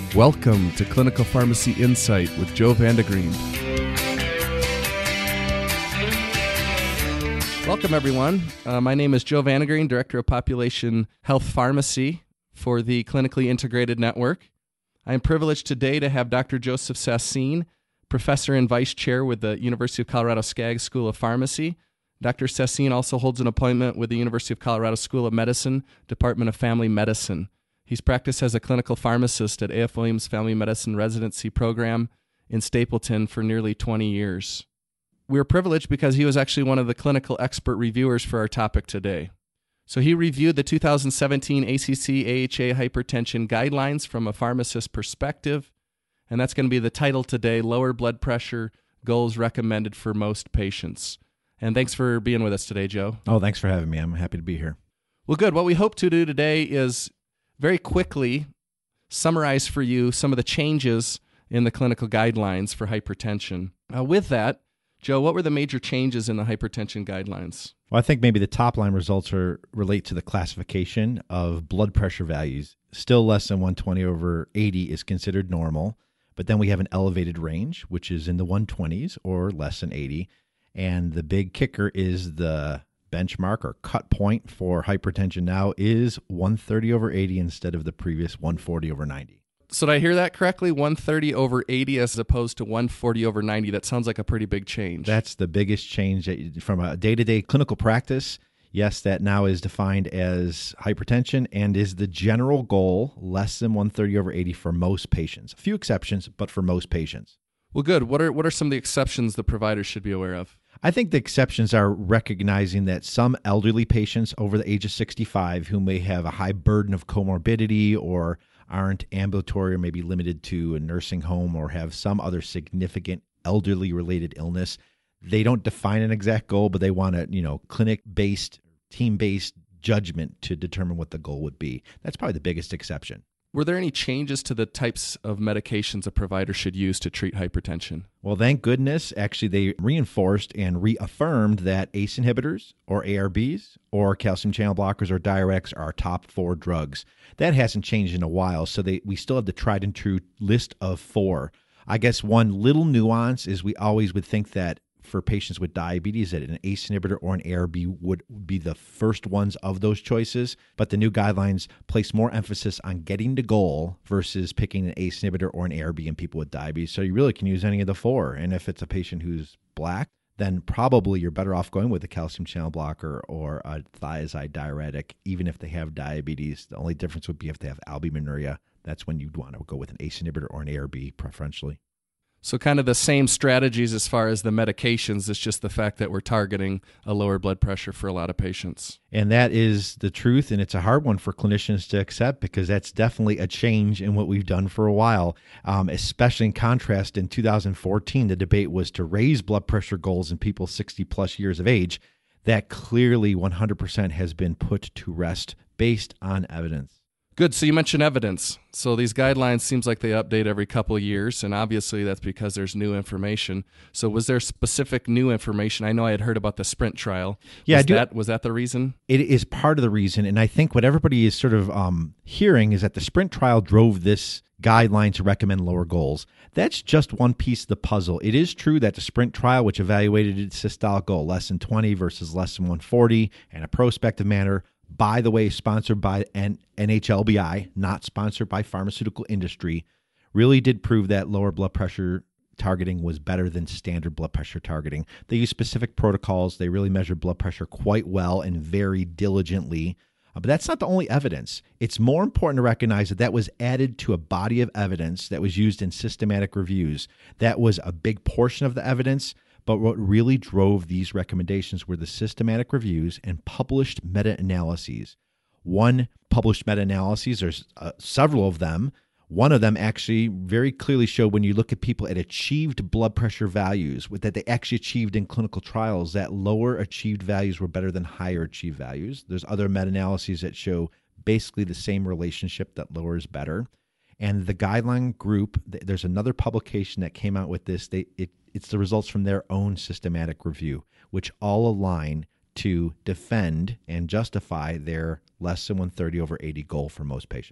Welcome to Clinical Pharmacy Insight with Joe Vandegreen. Welcome, everyone. My name is Joe Vandegreen, Director of Population Health Pharmacy for the Clinically Integrated Network. I am privileged today to have Dr. Joseph Sassine, Professor and Vice Chair with the University of Colorado Skaggs School of Pharmacy. Dr. Sassine also holds an appointment with the University of Colorado School of Medicine, Department of Family Medicine. He's practiced as a clinical pharmacist at A.F. Williams Family Medicine Residency Program in Stapleton for nearly 20 years. We are privileged because he was actually one of the clinical expert reviewers for our topic today. So he reviewed the 2017 ACC-AHA hypertension guidelines from a pharmacist perspective, and that's going to be the title today, Lower Blood Pressure Goals Recommended for Most Patients. And thanks for being with us today, Joe. Oh, thanks for having me. I'm happy to be here. Well, good. What we hope to do today is very quickly summarize for you some of the changes in the clinical guidelines for hypertension. With that, Joe, what were the major changes in the hypertension guidelines? Well, I think maybe the top line results relate to the classification of blood pressure values. Still less than 120/80 is considered normal, but then we have an elevated range, which is in the 120s or less than 80. And the big kicker is the benchmark or cut point for hypertension now is 130/80 instead of the previous 140/90. So did I hear that correctly? 130/80 as opposed to 140/90. That sounds like a pretty big change. That's the biggest change from a day-to-day clinical practice. Yes, that now is defined as hypertension and is the general goal less than 130/80 for most patients. A few exceptions, but for most patients. Well, good. What are some of the exceptions the providers should be aware of? I think the exceptions are recognizing that some elderly patients over the age of 65 who may have a high burden of comorbidity or aren't ambulatory or maybe limited to a nursing home or have some other significant elderly-related illness, they don't define an exact goal, but they want a clinic-based, team-based judgment to determine what the goal would be. That's probably the biggest exception. Were there any changes to the types of medications a provider should use to treat hypertension? Well, thank goodness. Actually, they reinforced and reaffirmed that ACE inhibitors or ARBs or calcium channel blockers or diuretics are our top 4 drugs. That hasn't changed in a while, so we still have the tried and true list of 4. I guess one little nuance is we always would think that for patients with diabetes that an ACE inhibitor or an ARB would be the first ones of those choices, but the new guidelines place more emphasis on getting to goal versus picking an ACE inhibitor or an ARB in people with diabetes. So you really can use any of the 4. And if it's a patient who's Black, then probably you're better off going with a calcium channel blocker or a thiazide diuretic, even if they have diabetes. The only difference would be if they have albuminuria. That's when you'd want to go with an ACE inhibitor or an ARB preferentially. So kind of the same strategies as far as the medications. It's just the fact that we're targeting a lower blood pressure for a lot of patients. And that is the truth, and it's a hard one for clinicians to accept because that's definitely a change in what we've done for a while, especially in contrast in 2014, the debate was to raise blood pressure goals in people 60-plus years of age. That clearly 100% has been put to rest based on evidence. Good. So you mentioned evidence. So these guidelines seems like they update every couple of years, and obviously that's because there's new information. So was there specific new information? I know I had heard about the SPRINT trial. Yeah, was that the reason? It is part of the reason, and I think what everybody is sort of hearing is that the SPRINT trial drove this guideline to recommend lower goals. That's just one piece of the puzzle. It is true that the SPRINT trial, which evaluated its systolic goal less than 20 versus less than 140 in a prospective manner, by the way, sponsored by NHLBI, not sponsored by pharmaceutical industry, really did prove that lower blood pressure targeting was better than standard blood pressure targeting. They used specific protocols. They really measured blood pressure quite well and very diligently. But that's not the only evidence. It's more important to recognize that was added to a body of evidence that was used in systematic reviews. That was a big portion of the evidence. But what really drove these recommendations were the systematic reviews and published meta-analyses. One published meta-analyses, there's several of them. One of them actually very clearly showed when you look at people at achieved blood pressure values that they actually achieved in clinical trials, that lower achieved values were better than higher achieved values. There's other meta-analyses that show basically the same relationship, that lower is better. And the guideline group, there's another publication that came out with this. It's the results from their own systematic review, which all align to defend and justify their less than 130/80 goal for most patients.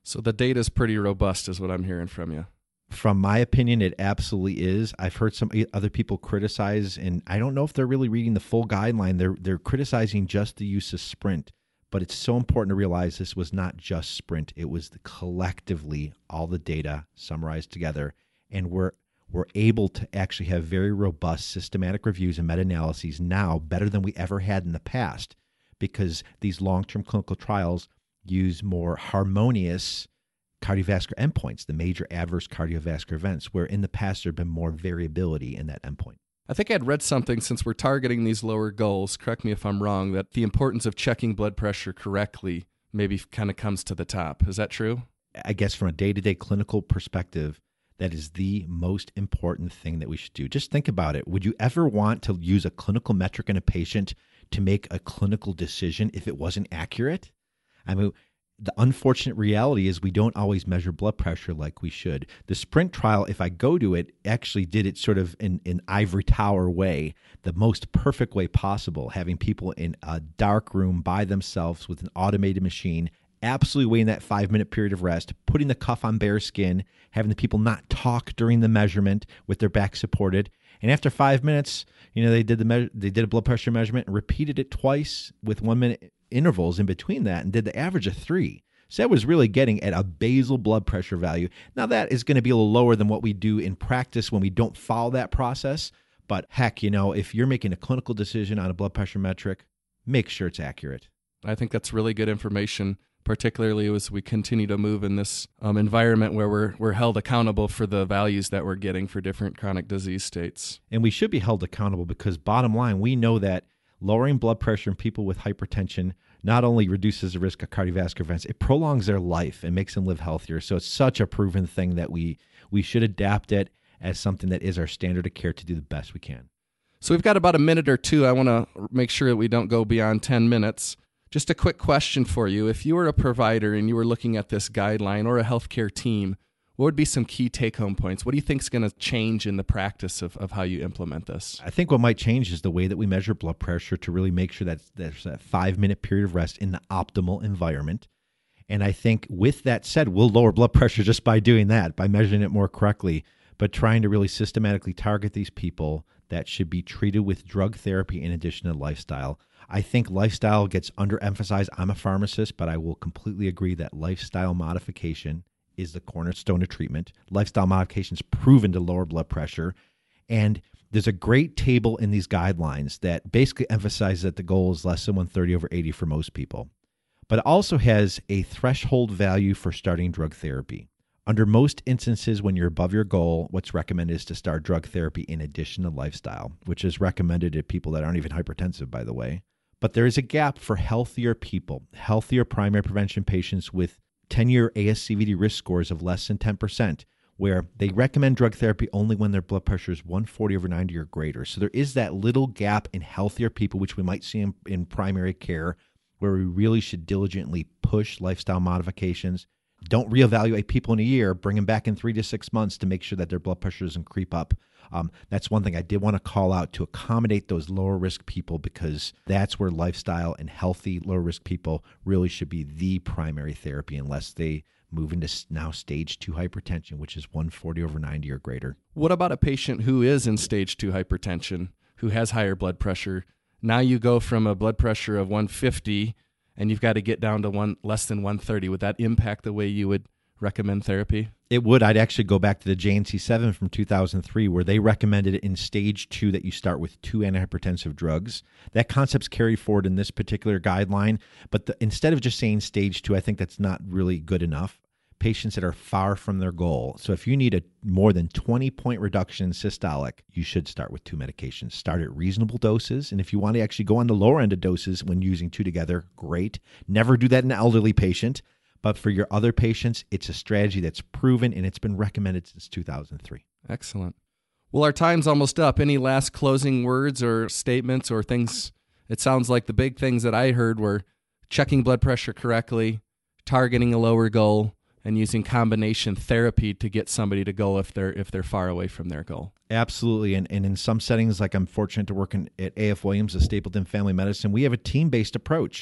So the data is pretty robust is what I'm hearing from you. From my opinion, it absolutely is. I've heard some other people criticize, and I don't know if they're really reading the full guideline. They're criticizing just the use of Sprint, but it's so important to realize this was not just Sprint. It was collectively all the data summarized together, and we're able to actually have very robust systematic reviews and meta-analyses now, better than we ever had in the past, because these long-term clinical trials use more harmonious cardiovascular endpoints, the major adverse cardiovascular events, where in the past there had been more variability in that endpoint. I think I'd read something, since we're targeting these lower goals, correct me if I'm wrong, that the importance of checking blood pressure correctly maybe kind of comes to the top. Is that true? I guess from a day-to-day clinical perspective, that is the most important thing that we should do. Just think about it. Would you ever want to use a clinical metric in a patient to make a clinical decision if it wasn't accurate? I mean, the unfortunate reality is we don't always measure blood pressure like we should. The Sprint trial, if I go to it, actually did it sort of in an ivory tower way, the most perfect way possible, having people in a dark room by themselves with an automated machine, absolutely waiting that 5-minute period of rest, putting the cuff on bare skin, having the people not talk during the measurement with their back supported. And after 5 minutes, they did a blood pressure measurement and repeated it twice with 1-minute intervals in between that, and did the average of 3. So that was really getting at a basal blood pressure value. Now that is going to be a little lower than what we do in practice when we don't follow that process. But heck, if you're making a clinical decision on a blood pressure metric, make sure it's accurate. I think that's really good information, particularly as we continue to move in this environment where we're held accountable for the values that we're getting for different chronic disease states. And we should be held accountable because bottom line, we know that lowering blood pressure in people with hypertension not only reduces the risk of cardiovascular events, it prolongs their life and makes them live healthier. So it's such a proven thing that we should adapt it as something that is our standard of care to do the best we can. So we've got about a minute or two. I want to make sure that we don't go beyond 10 minutes. Just a quick question for you. If you were a provider and you were looking at this guideline, or a healthcare team, what would be some key take-home points? What do you think is going to change in the practice of how you implement this? I think what might change is the way that we measure blood pressure to really make sure that there's that 5-minute period of rest in the optimal environment. And I think with that said, we'll lower blood pressure just by doing that, by measuring it more correctly, but trying to really systematically target these people that should be treated with drug therapy in addition to lifestyle. I think lifestyle gets underemphasized. I'm a pharmacist, but I will completely agree that lifestyle modification is the cornerstone of treatment. Lifestyle modification is proven to lower blood pressure. And there's a great table in these guidelines that basically emphasizes that the goal is less than 130/80 for most people. But it also has a threshold value for starting drug therapy. Under most instances, when you're above your goal, what's recommended is to start drug therapy in addition to lifestyle, which is recommended to people that aren't even hypertensive, by the way. But there is a gap for healthier people, healthier primary prevention patients with 10-year ASCVD risk scores of less than 10%, where they recommend drug therapy only when their blood pressure is 140/90 or greater. So there is that little gap in healthier people, which we might see in primary care, where we really should diligently push lifestyle modifications. Don't reevaluate people in a year, bring them back in 3 to 6 months to make sure that their blood pressure doesn't creep up. That's one thing I did want to call out to accommodate those lower risk people, because that's where lifestyle and healthy lower risk people really should be the primary therapy, unless they move into now stage 2 hypertension, which is 140/90 or greater. What about a patient who is in stage 2 hypertension, who has higher blood pressure? Now you go from a blood pressure of 150 and you've got to get down to less than 130. Would that impact the way you would recommend therapy? It would. I'd actually go back to the JNC7 from 2003, where they recommended in stage 2 that you start with 2 antihypertensive drugs. That concept's carried forward in this particular guideline, but instead of just saying stage 2, I think that's not really good enough. Patients that are far from their goal. So if you need a more than 20-point reduction in systolic, you should start with 2 medications. Start at reasonable doses. And if you want to actually go on the lower end of doses when using 2 together, great. Never do that in an elderly patient. But for your other patients, it's a strategy that's proven and it's been recommended since 2003. Excellent. Well, our time's almost up. Any last closing words or statements or things? It sounds like the big things that I heard were checking blood pressure correctly, targeting a lower goal, and using combination therapy to get somebody to go if they're far away from their goal. Absolutely. And in some settings, like I'm fortunate to work at A.F. Williams, a Stapleton Family Medicine, we have a team-based approach.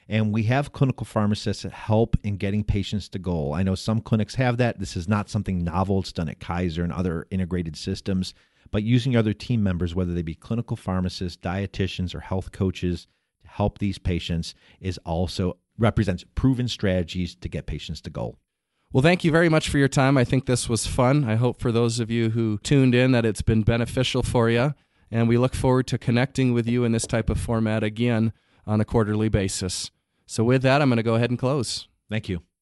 And we have clinical pharmacists that help in getting patients to goal. I know some clinics have that. This is not something novel. It's done at Kaiser and other integrated systems. But using other team members, whether they be clinical pharmacists, dietitians, or health coaches to help these patients is also represents proven strategies to get patients to goal. Well, thank you very much for your time. I think this was fun. I hope for those of you who tuned in that it's been beneficial for you. And we look forward to connecting with you in this type of format again on a quarterly basis. So with that, I'm going to go ahead and close. Thank you.